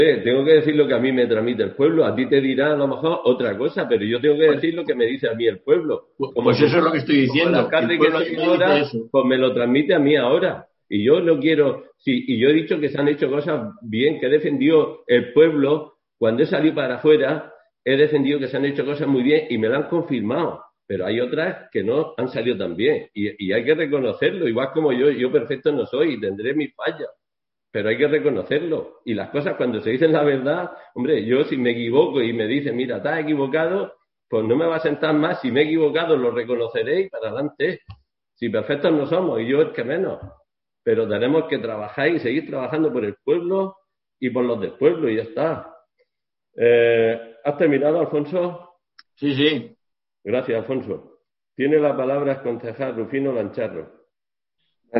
tengo que decir lo que a mí me transmite el pueblo. A ti te dirá a lo mejor otra cosa, pero yo tengo que decir lo que me dice a mí el pueblo. Pues eso es lo que estoy Como el diciendo, que el alcalde que pueblo soy me dice ahora, eso. pues me lo transmite a mí ahora. Y yo no quiero, sí, y yo he dicho que se han hecho cosas bien, que he defendido el pueblo. Cuando he salido para afuera, he defendido que se han hecho cosas muy bien y me lo han confirmado. Pero hay otras que no han salido tan bien. Y hay que reconocerlo, igual como yo perfecto no soy y tendré mis fallas. Pero hay que reconocerlo. Y las cosas cuando se dicen la verdad, hombre, yo si me equivoco y me dicen, mira, estás equivocado, pues no me va a sentar más. Si me he equivocado, lo reconoceré y para adelante. Si perfectos no somos, y yo es que menos. Pero tenemos que trabajar y seguir trabajando por el pueblo y por los del pueblo y ya está. ¿Has terminado, Alfonso? Sí, sí. Gracias, Alfonso. Tiene la palabra el concejal Rufino Lancharro.